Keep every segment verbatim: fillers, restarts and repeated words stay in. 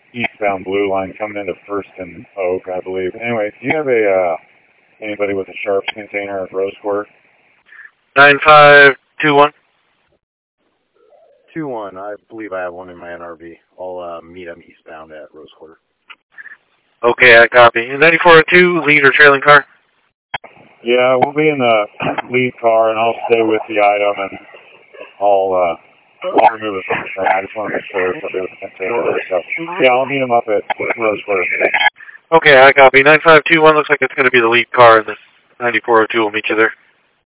eastbound blue line coming into First and Oak, I believe. Anyway, do you have a uh, anybody with a Sharps container at Rose Quarter? nine five two one. two one, I believe I have one in my N R V. I'll uh, meet him eastbound at Rose Quarter. Okay, I copy. ninety-four oh two, lead or trailing car? Yeah, we'll be in the lead car, and I'll stay with the item, and I'll, uh, I'll remove it from the train. I just want to make sure it's okay with the container. So, yeah, I'll meet him up at Rose Quarter. Okay, I copy. nine five two one looks like it's going to be the lead car, and the ninety-four oh two will meet you there.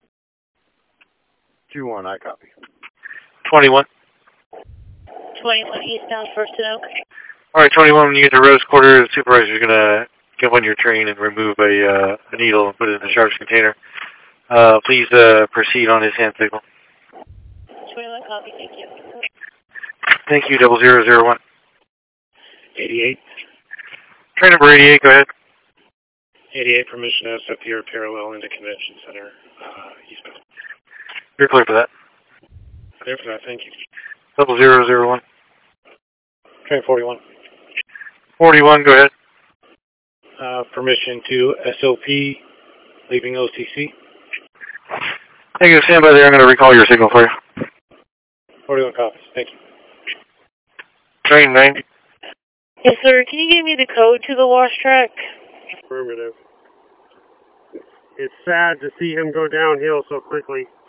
two one, I copy. twenty-one. twenty-one eastbound First and Oak. All right, twenty-one, when you get to Rose Quarter, the supervisor's going to get on your train and remove a, uh, a needle and put it in the Sharps container. Uh, please uh, proceed on his hand signal. twenty-one copy, thank you. Thank you, double zero zero one. eighty-eight. Train number eighty-eight, go ahead. eighty-eight, permission to set here parallel into Convention Center, uh, eastbound. You're clear for that. Clear for that, thank you. Double zero zero one. Train forty-one. forty-one, go ahead. Uh, permission to S O P, leaving O C C. Thank you, stand by there. I'm going to recall your signal for you. forty-one copies, thank you. Train ninety. Yes, sir. Can you give me the code to the wash track? Affirmative. It's sad to see him go downhill so quickly.